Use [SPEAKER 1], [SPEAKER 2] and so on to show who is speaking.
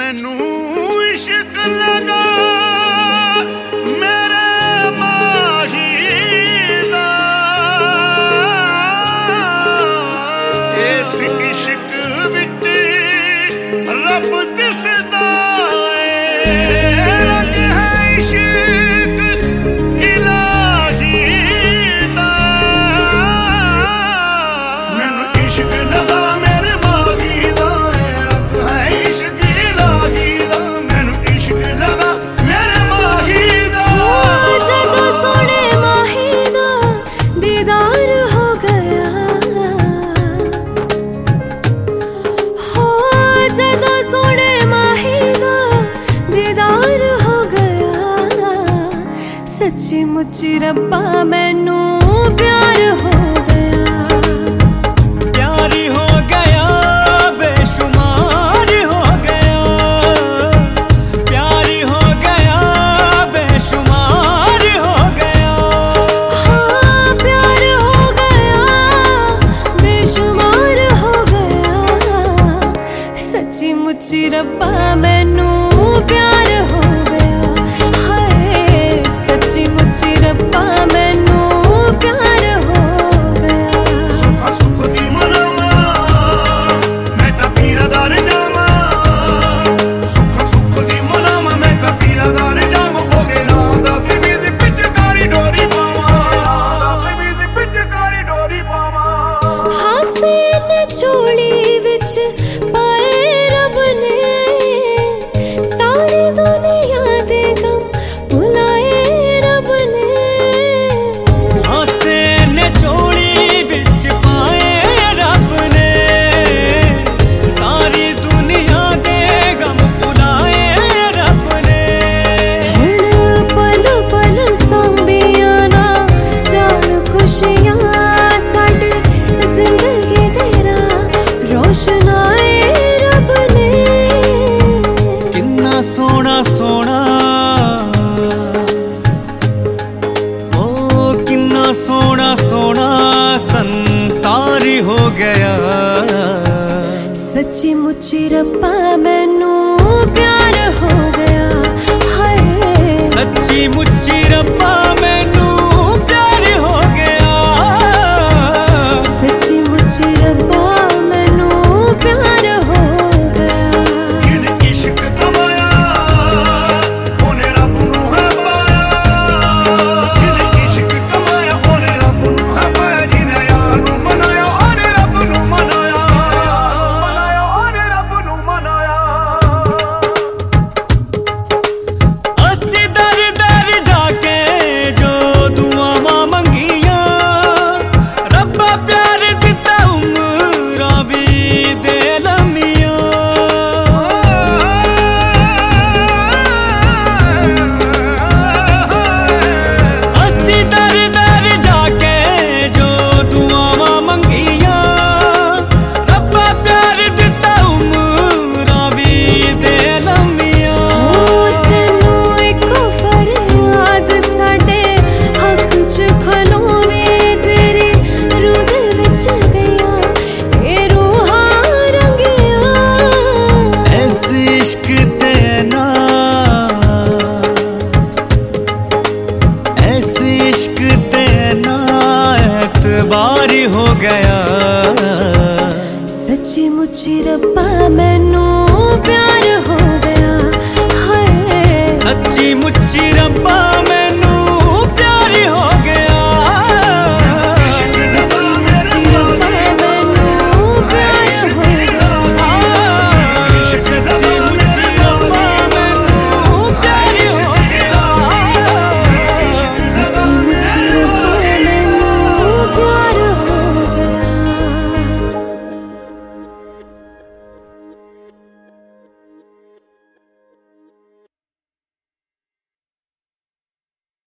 [SPEAKER 1] मैनू इश्क लगा मेरे माही दा, इस इश्क विच रब दिसदा रंग है इश्क इलाही दा। मैनू इश्क लगा मेरे माही दा, रंग है इश्क इलाही दा। मैनू इश्क लगा मेरे माही दा।
[SPEAKER 2] जदों सोने माही दा दीदार हो गया, हो जदों सोने माही दा दीदार हो गया। सच्ची मुच्ची रब्बा मैनू प्यार हो गया,
[SPEAKER 3] प्यारी हो गया बेशुमार हो गया, प्यारी हो गया बेशुमार हो गया।
[SPEAKER 2] हाँ प्यार हो गया बेशुमार हो गया। सच्ची मुच्ची रब्बा मैनू प्यार हो गया, हाय सच्ची मुच्ची रब्बा मैनू प्यार हो गया।
[SPEAKER 1] सुख सुख दी मनावा मैं तां पीरादार जावां, सुख सुख दी मनावा मैं तां पीरादार जावां। ओदे नाम दा बीवी दी पिचकारी डोरी पावां, बीवी दी पिचकारी डोरी पावां।
[SPEAKER 2] हासे ने झोली विच पाए रब ने, सारी दुनिया दे गम भुलाए रब ने।
[SPEAKER 3] हासे ने झोली विच पाए रब ने, सारी दुनिया दे गम भुलाए रब ने।
[SPEAKER 2] हुण पल पल सांभियां ना जान खुशियां, साडी जिंदगी तेरा रोशनाए रब ने।
[SPEAKER 3] किन्ना सोना सोना ओ किन्ना सोना सोना संसारी हो गया।
[SPEAKER 2] सच्ची मुच्ची रब्बा मैनू प्यार हो गया, हाय
[SPEAKER 3] सच्ची मुच्ची रब्बा मैनू प्यार हो गया।
[SPEAKER 2] सच्ची मुच्ची रब्बा मैनू प्यार हो गया।
[SPEAKER 1] जिन इश्क कमाया ओने रब नूं है पाया, जिन इश्क कमाया ओने रब नूं है पाया। जिने यार नूं मनाया ओने रब नूं मनाया, मनाया ओने रब नूं मनाया।
[SPEAKER 3] अस्सी दर दर जाके जो दुआवां मंगियां, रब्बा प्यार दिता उमरां भी दे लम्मियां। अस्सी दर दर जाके जो दुआवां मंगियां, रब्बा प्यार दिता उमरां भी दे लम्मियां।
[SPEAKER 2] तैनू इको फरियाद साडे हक च खलोवे, तेरी रूह दे विच गईयां ए रूहां रंगियां।
[SPEAKER 3] ऐस इश्क ते ना, ऐस इश्क ते ना एतबारी हो गया।
[SPEAKER 2] सच्ची मुच्ची रब्बा मैनू प्यार हो गया, हाय
[SPEAKER 3] सच्ची मुच्ची रब्बा